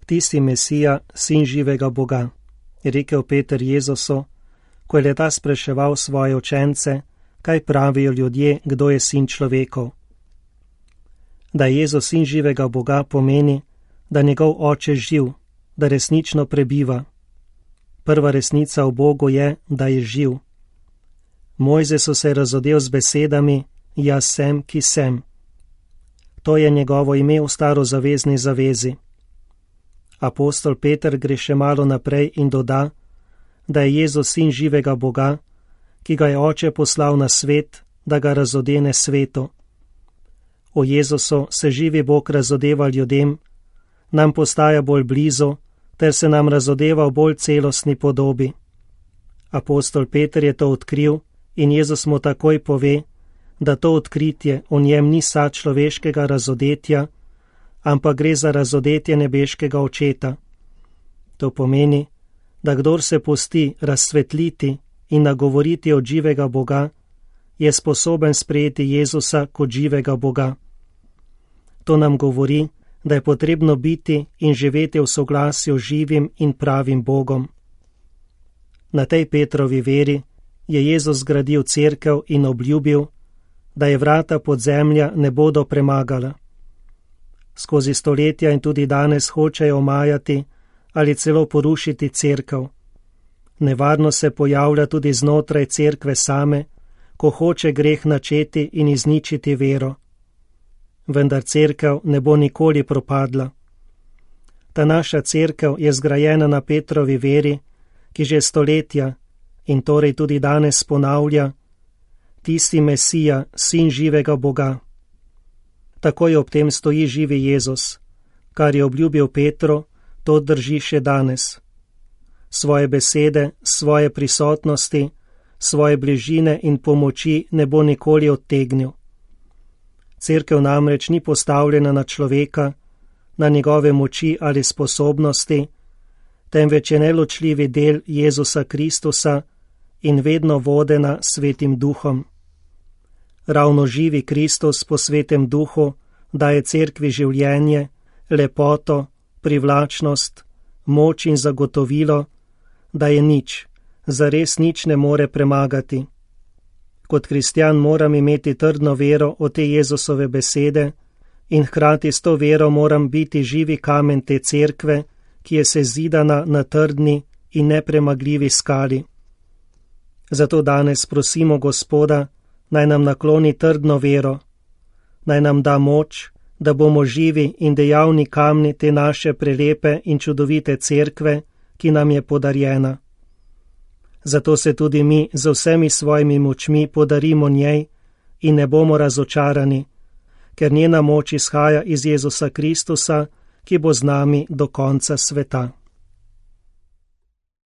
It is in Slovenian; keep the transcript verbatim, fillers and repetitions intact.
Ti si Mesija, sin živega Boga, je rekel Peter Jezusu, ko je leta spraševal svoje učence, kaj pravijo ljudje, kdo je sin človekov. Da je Jezus sin živega Boga pomeni, da njegov oče živ, da resnično prebiva. Prva resnica o Bogu je, da je živ. Mojzesu se je razodel z besedami, jaz sem, ki sem. To je njegovo ime v starozavezni zavezi. Apostol Peter gre še malo naprej in doda, da je Jezus sin živega Boga, ki ga je oče poslal na svet, da ga razodene svetu. O Jezusu se živi Bog razodeva ljudem, nam postaja bolj blizu, ter se nam razodeva v bolj celostni podobi. Apostol Peter je to odkril in Jezus mu takoj pove, da to odkritje v njem ni sad človeškega razodetja, ampak gre za razodetje nebeškega očeta. To pomeni, da kdor se pusti razsvetliti in nagovoriti od živega Boga, je sposoben sprejeti Jezusa kot živega Boga. To nam govori, da je potrebno biti in živeti v soglasju z živim in pravim Bogom. Na tej Petrovi veri je Jezus zgradil cerkev in obljubil, da je vrata podzemlja ne bodo premagala. Skozi stoletja in tudi danes hočejo omajati ali celo porušiti cerkev. Nevarno se pojavlja tudi znotraj cerkve same, ko hoče greh načeti in izničiti vero. Vendar cerkev ne bo nikoli propadla. Ta naša cerkev je zgrajena na Petrovi veri, ki že stoletja in torej tudi danes ponavlja, ti si Mesija, sin živega Boga. Takoj ob tem stoji živi Jezus, kar je obljubil Petru, to drži še danes. Svoje besede, svoje prisotnosti, svoje bližine in pomoči ne bo nikoli odtegnil. Cerkev namreč ni postavljena na človeka, na njegove moči ali sposobnosti, temveč je neločljivi del Jezusa Kristusa in vedno vodena Svetim Duhom. Ravno živi Kristus po Svetem Duhu daje cerkvi življenje, lepoto, privlačnost, moč in zagotovilo, da je nič, zares nič ne more premagati. Kot kristjan moram imeti trdno vero v te Jezusove besede in hkrati s to vero moram biti živi kamen te cerkve, ki je sezidana na trdni in nepremagljivi skali. Zato danes prosimo Gospoda, naj nam nakloni trdno vero, naj nam da moč, da bomo živi in dejavni kamni te naše prelepe in čudovite cerkve, ki nam je podarjena. Zato se tudi mi z vsemi svojimi močmi podarimo njej in ne bomo razočarani, ker njena moč izhaja iz Jezusa Kristusa, ki bo z nami do konca sveta.